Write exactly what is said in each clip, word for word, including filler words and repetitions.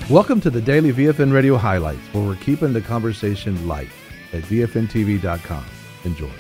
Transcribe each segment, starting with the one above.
Welcome to the Daily V F N Radio Highlights, where we're keeping the conversation light at V F N T V dot com. Enjoy.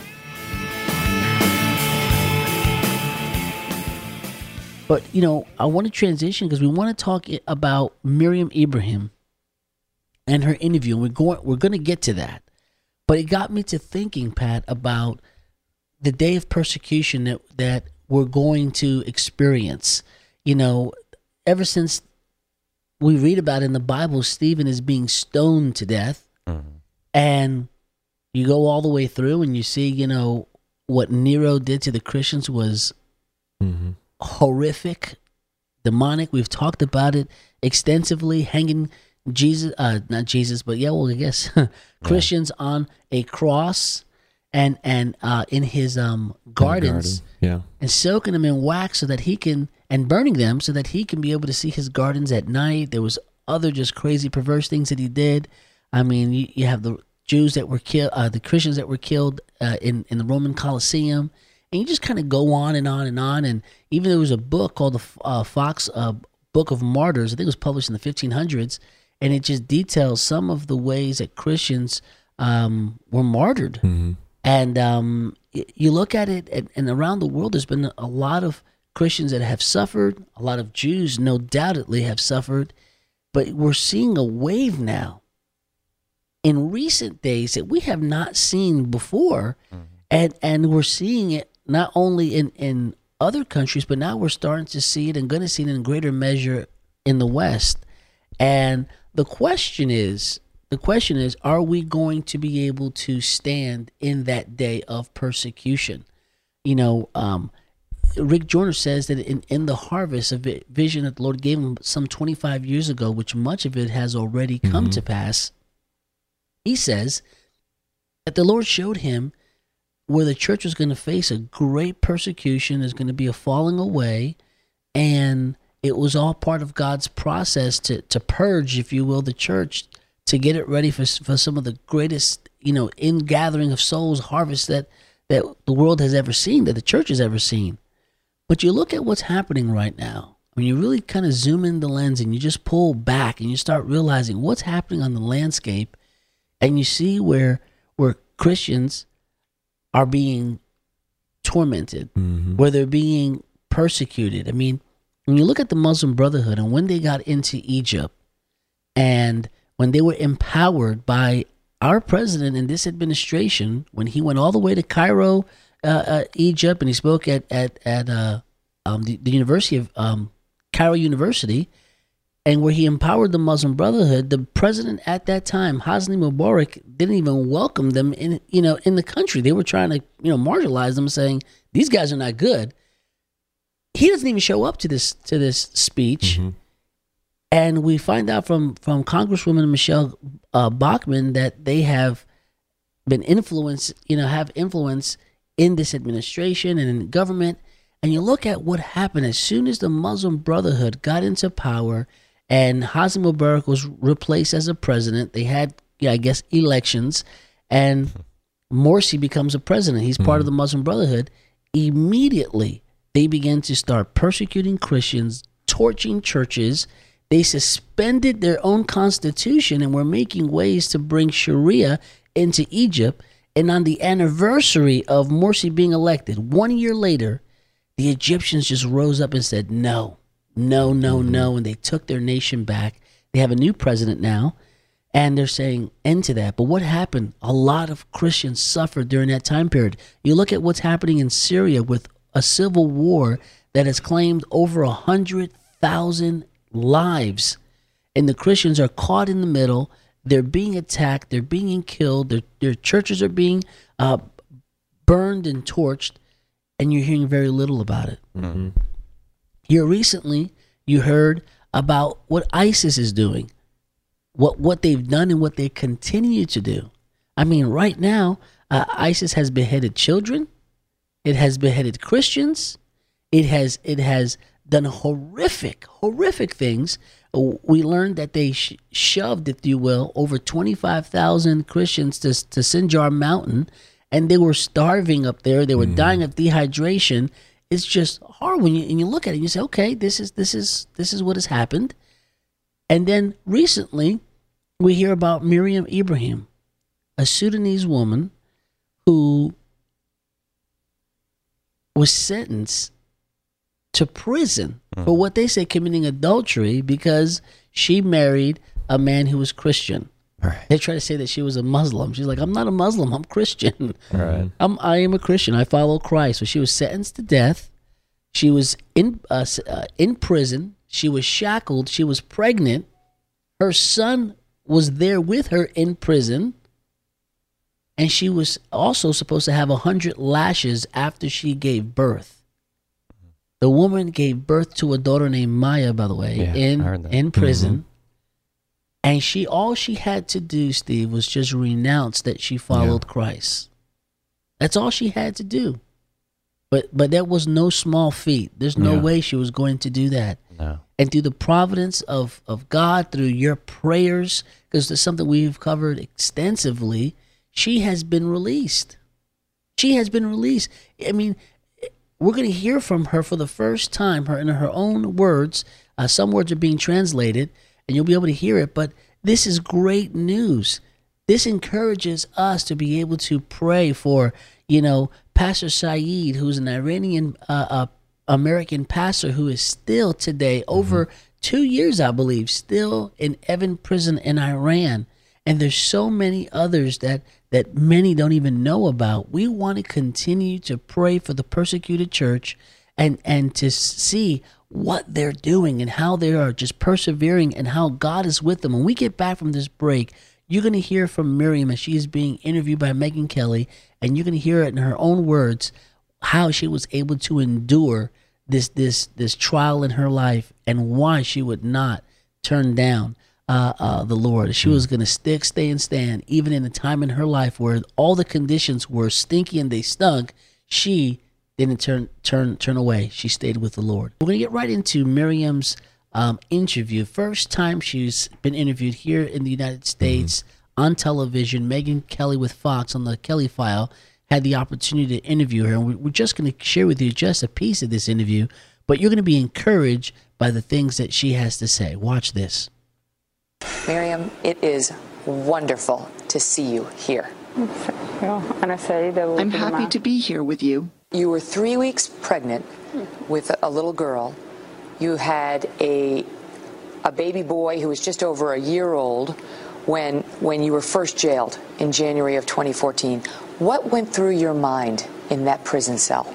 But, you know, I want to transition because we want to talk about Miriam Ibrahim and her interview. And we're going, we're going to get to that. But it got me to thinking, Pat, about the day of persecution that, that we're going to experience. You know, ever since we read about in the Bible, Stephen is being stoned to death. Mm-hmm. And you go all the way through and you see, you know, what Nero did to the Christians was mm-hmm. horrific, demonic. We've talked about it extensively, hanging Jesus, uh, not Jesus, but yeah, well, I guess Christians yeah. on a cross and and uh, in his um, gardens, garden. yeah, and soaking them in wax so that he can, and burning them so that he can be able to see his gardens at night. There was other just crazy, perverse things that he did. I mean, you, you have the Jews that were killed, uh, the Christians that were killed uh, in in the Roman Colosseum. And you just kind of go on and on and on. And even there was a book called the uh, Fox uh, Book of Martyrs. I think it was published in the fifteen hundreds. And it just details some of the ways that Christians um, were martyred. Mm-hmm. And um, you look at it, and, and around the world, there's been a lot of Christians that have suffered. A lot of Jews, no doubtedly, have suffered. But we're seeing a wave now in recent days that we have not seen before. Mm-hmm. And, and we're seeing it not only in, in other countries, but now we're starting to see it and going to see it in greater measure in the West. And the question is, the question is, are we going to be able to stand in that day of persecution? You know, um, Rick Joyner says that in, in the harvest of vision that the Lord gave him some twenty-five years ago, which much of it has already come mm-hmm. to pass, he says that the Lord showed him where the church was going to face a great persecution, there's going to be a falling away, and it was all part of God's process to to purge, if you will, the church, to get it ready for for some of the greatest, you know, ingathering of souls, harvest that, that the world has ever seen, that the church has ever seen. But you look at what's happening right now, when you really kind of zoom in the lens and you just pull back and you start realizing what's happening on the landscape, and you see where where Christians are being tormented, mm-hmm. where they're being persecuted. I mean, when you look at the Muslim Brotherhood and when they got into Egypt and when they were empowered by our president in this administration, when he went all the way to Cairo, uh, uh, Egypt, and he spoke at at at uh, um, the, the University of um, Cairo University, and where he empowered the Muslim Brotherhood, the president at that time, Hosni Mubarak, didn't even welcome them in, you know, in the country. They were trying to, you know, marginalize them, saying these guys are not good. He doesn't even show up to this to this speech, mm-hmm. and we find out from from Congresswoman Michelle uh, Bachmann that they have been influenced, you know, have influence in this administration and in the government. And you look at what happened as soon as the Muslim Brotherhood got into power. And Hosni Mubarak was replaced as a president. They had, yeah, I guess, elections, and Morsi becomes a president. He's part mm. of the Muslim Brotherhood. Immediately, they began to start persecuting Christians, torching churches. They suspended their own constitution and were making ways to bring Sharia into Egypt. And on the anniversary of Morsi being elected, one year later, the Egyptians just rose up and said, no. No, no, mm-hmm. no, and they took their nation back. They have a new president now, and they're saying end to that. But what happened? A lot of Christians suffered during that time period. You look at what's happening in Syria with a civil war that has claimed over one hundred thousand lives, and the Christians are caught in the middle. They're being attacked. They're being killed. Their, their churches are being uh, burned and torched, and you're hearing very little about it. Mm-hmm. Here recently, you heard about what ISIS is doing, what what they've done and what they continue to do. I mean, right now, uh, ISIS has beheaded children, it has beheaded Christians, it has it has done horrific, horrific things. We learned that they sh- shoved, if you will, over twenty-five thousand Christians to to Sinjar Mountain, and they were starving up there. They were mm. dying of dehydration. It's just hard when you and you look at it and you say, okay, this is this is this is what has happened. And then recently, we hear about Miriam Ibrahim, a Sudanese woman who was sentenced to prison mm. for what they say committing adultery because she married a man who was Christian. Right. They try to say that she was a Muslim. She's like, I'm not a Muslim. I'm Christian. Right. I'm, I am a Christian. I follow Christ. So she was sentenced to death. She was in uh, uh, in prison. She was shackled. She was pregnant. Her son was there with her in prison. And she was also supposed to have a hundred lashes after she gave birth. The woman gave birth to a daughter named Maya, by the way, yeah, in in prison. Mm-hmm. And she, all she had to do, Steve, was just renounce that she followed yeah. Christ. That's all she had to do. But but that was no small feat. There's no yeah. way she was going to do that. No. And through the providence of, of God, through your prayers, because there's something we've covered extensively, she has been released. She has been released. I mean, we're going to hear from her for the first time, her in her own words. Uh, some words are being translated, and you'll be able to hear it. But this is great news. This encourages us to be able to pray for, you know, Pastor Saeed, who's an Iranian uh, uh, American pastor who is still today, mm-hmm. over two years, I believe, still in Evin prison in Iran. And there's so many others that, that many don't even know about. We want to continue to pray for the persecuted church and, and to see what they're doing and how they are just persevering and how God is with them. When we get back from this break, you're going to hear from Miriam as she's being interviewed by Megyn Kelly, and you're going to hear it in her own words how she was able to endure this this this trial in her life and why she would not turn down uh, uh, the Lord. She was going to stick, stay, and stand, even in a time in her life where all the conditions were stinky and they stunk. She didn't turn turn turn away. She stayed with the Lord. We're going to get right into Miriam's um, interview. First time she's been interviewed here in the United States mm-hmm. on television. Megyn Kelly with Fox on the Kelly File had the opportunity to interview her, and we're just going to share with you just a piece of this interview, but you're going to be encouraged by the things that she has to say. Watch this. Miriam, it is wonderful to see you here. I'm happy to be here with you. You were three weeks pregnant with a little girl. You had a a baby boy who was just over a year old when when you were first jailed in January of twenty fourteen. What went through your mind in that prison cell?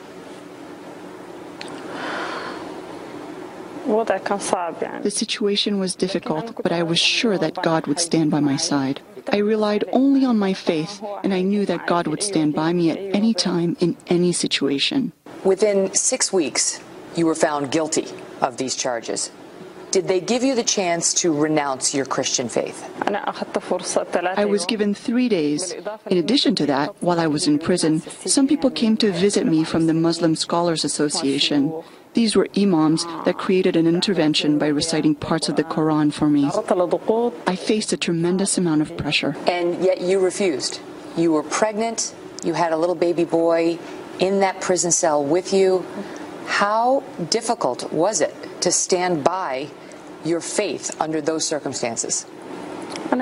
The situation was difficult, but I was sure that God would stand by my side. I relied only on my faith, and I knew that God would stand by me at any time, in any situation. Within six weeks, you were found guilty of these charges. Did they give you the chance to renounce your Christian faith? I was given three days. In addition to that, while I was in prison, some people came to visit me from the Muslim Scholars Association. These were imams that created an intervention by reciting parts of the Quran for me. I faced a tremendous amount of pressure. And yet you refused. You were pregnant, you had a little baby boy in that prison cell with you. How difficult was it to stand by your faith under those circumstances? I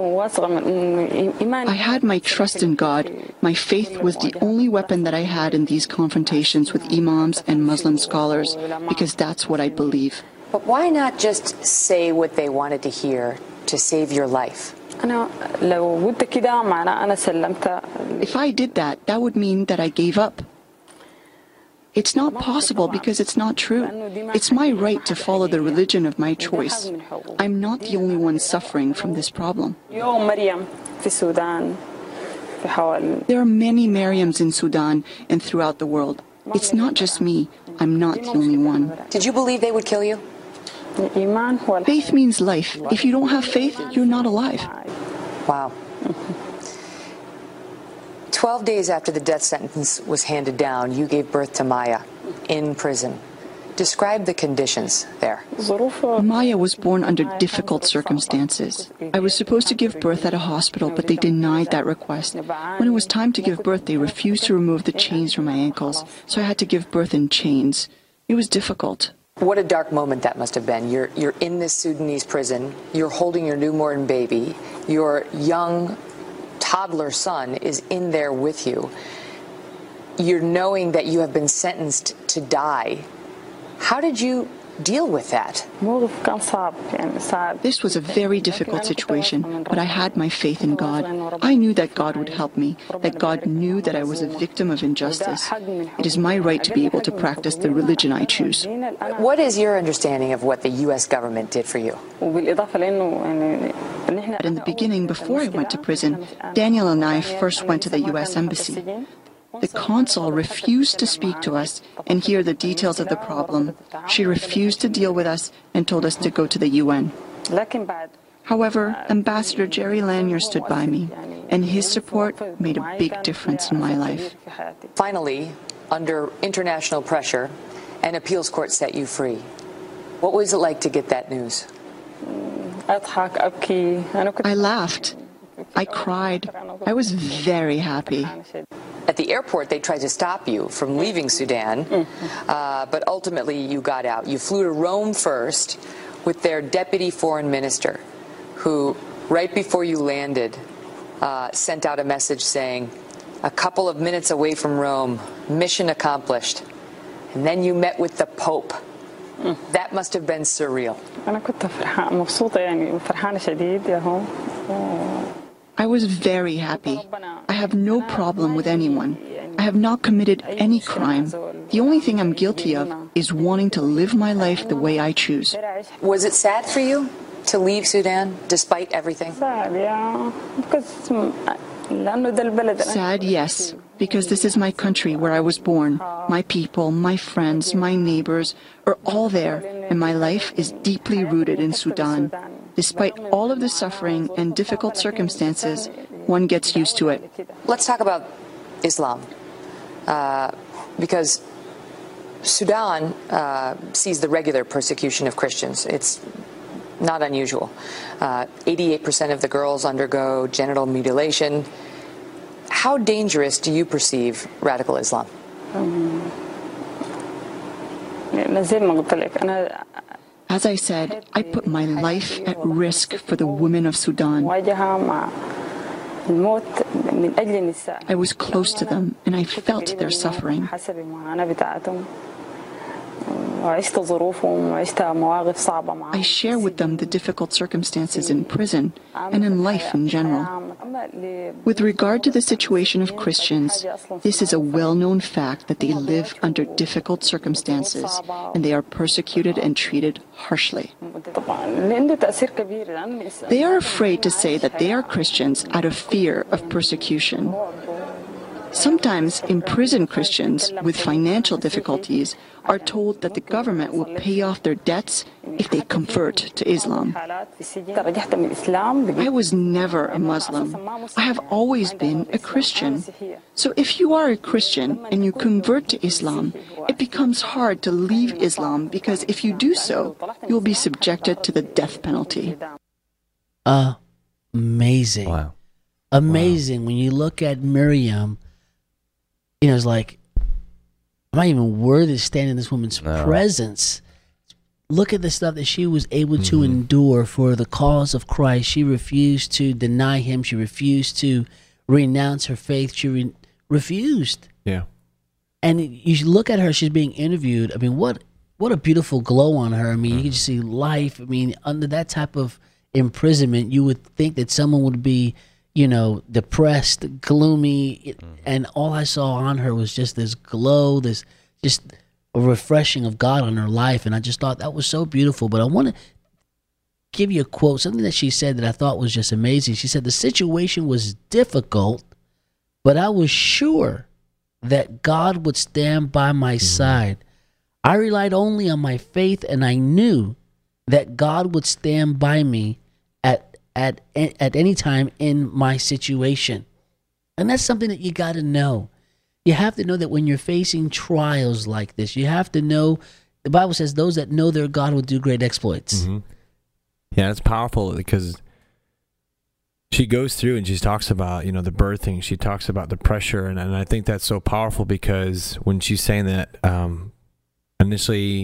had my trust in God. My faith was the only weapon that I had in these confrontations with imams and Muslim scholars, because that's what I believe. But why not just say what they wanted to hear to save your life? If I did that, that would mean that I gave up. It's not possible because it's not true. It's my right to follow the religion of my choice. I'm not the only one suffering from this problem. There are many Mariams in Sudan and throughout the world. It's not just me. I'm not the only one. Did you believe they would kill you? Faith means life. If you don't have faith, you're not alive. Wow. Twelve days after the death sentence was handed down, you gave birth to Maya in prison. Describe the conditions there. Maya was born under difficult circumstances. I was supposed to give birth at a hospital, but they denied that request. When it was time to give birth, they refused to remove the chains from my ankles, so I had to give birth in chains. It was difficult. What a dark moment that must have been. You're you're in this Sudanese prison. You're holding your newborn baby. Your young toddler son is in there with you. You're knowing that you have been sentenced to die. How did you deal with that? This was a very difficult situation, but I had my faith in God. I knew that God would help me, that God knew that I was a victim of injustice. It is my right to be able to practice the religion I choose. What is your understanding of what the U S government did for you? But in the beginning, before I went to prison, Daniel and I first went to the U S Embassy. The consul refused to speak to us and hear the details of the problem. She refused to deal with us and told us to go to the U N. However, Ambassador Jerry Lanier stood by me, and his support made a big difference in my life. Finally, under international pressure, an appeals court set you free. What was it like to get that news? I laughed. I cried. I was very happy. At the airport, they tried to stop you from leaving Sudan, uh, but ultimately you got out. You flew to Rome first with their deputy foreign minister, who, right before you landed, uh, sent out a message saying, "A couple of minutes away from Rome, mission accomplished." And then you met with the Pope. That must have been surreal. I was very happy. I have no problem with anyone. I have not committed any crime. The only thing I'm guilty of is wanting to live my life the way I choose. Was it sad for you to leave Sudan despite everything? Sad, yes, because this is my country where I was born. My people, my friends, my neighbors are all there, and my life is deeply rooted in Sudan. Despite all of the suffering and difficult circumstances, one gets used to it. Let's talk about Islam, uh, because Sudan uh, sees the regular persecution of Christians. It's not unusual. Uh, eighty-eight percent of the girls undergo genital mutilation. How dangerous do you perceive radical Islam? Um, As I said, I put my life at risk for the women of Sudan. I was close to them, and I felt their suffering. I share with them the difficult circumstances in prison and in life in general. With regard to the situation of Christians, this is a well-known fact that they live under difficult circumstances and they are persecuted and treated harshly. They are afraid to say that they are Christians out of fear of persecution. Sometimes imprisoned Christians with financial difficulties are told that the government will pay off their debts if they convert to Islam. I was never a Muslim. I have always been a Christian. So if you are a Christian and you convert to Islam, it becomes hard to leave Islam because if you do so, you will be subjected to the death penalty. Uh, amazing. Wow. Amazing. Wow. When you look at Miriam, you know, it's like, I'm not even worthy to stand in this woman's no. presence. Look at the stuff that she was able mm-hmm. to endure for the cause of Christ. She refused to deny him. She refused to renounce her faith. She re- refused. Yeah. And you look at her, she's being interviewed. I mean, what what a beautiful glow on her. I mean, mm-hmm. you can just see life. I mean, under that type of imprisonment, you would think that someone would be, you know, depressed, gloomy, mm-hmm. and all I saw on her was just this glow, this just a refreshing of God on her life, and I just thought that was so beautiful. But I want to give you a quote, something that she said that I thought was just amazing. She said, "The situation was difficult, but I was sure that God would stand by my mm-hmm. side. I relied only on my faith, and I knew that God would stand by me at at at any time in my situation." And that's something that you got to know. You have to know that when you're facing trials like this, you have to know, the Bible says those that know their God will do great exploits. Mm-hmm. Yeah, it's powerful because she goes through and she talks about, you know, the birthing. She talks about the pressure. And, and I think that's so powerful because when she's saying that um, initially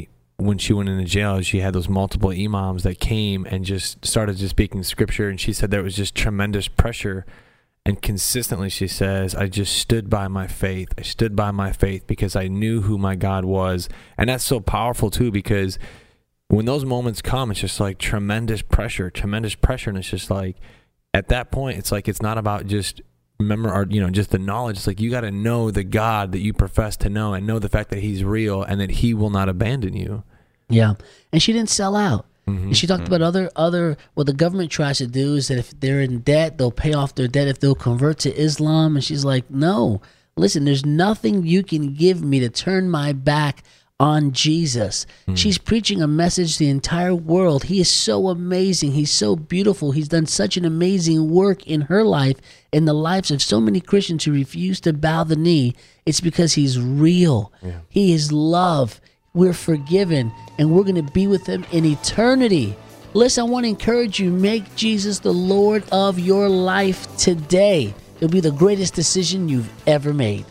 when she went into jail, she had those multiple imams that came and just started just speaking scripture. And she said there was just tremendous pressure. And consistently she says, I just stood by my faith. I stood by my faith because I knew who my God was. And that's so powerful too, because when those moments come, it's just like tremendous pressure, tremendous pressure. And it's just like, at that point, it's like, it's not about just remember, or, you know, just the knowledge. It's like, you got to know the God that you profess to know and know the fact that he's real and that he will not abandon you. Yeah. And she didn't sell out. Mm-hmm. And she talked about other, other, what the government tries to do is that if they're in debt, they'll pay off their debt if they'll convert to Islam. And she's like, no, listen, there's nothing you can give me to turn my back on Jesus. Mm. She's preaching a message to the entire world. He is so amazing. He's so beautiful. He's done such an amazing work in her life, in the lives of so many Christians who refuse to bow the knee. It's because he's real. Yeah. He is love. We're forgiven, and we're going to be with him in eternity. Listen, I want to encourage you, make Jesus the Lord of your life today. It'll be the greatest decision you've ever made.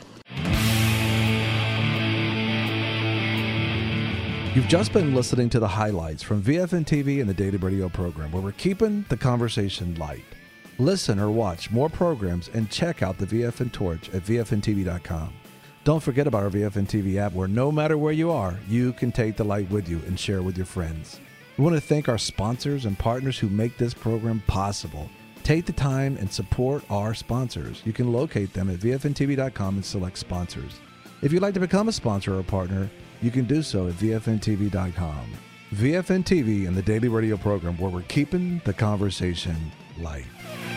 You've just been listening to the highlights from V F N T V and the Daily Radio program, where we're keeping the conversation light. Listen or watch more programs and check out the V F N Torch at V F N T V dot com. Don't forget about our V F N T V app, where no matter where you are, you can take the light with you and share it with your friends. We want to thank our sponsors and partners who make this program possible. Take the time and support our sponsors. You can locate them at V F N T V dot com and select sponsors. If you'd like to become a sponsor or a partner, you can do so at V F N T V dot com. V F N T V and the Daily Radio program, where we're keeping the conversation light.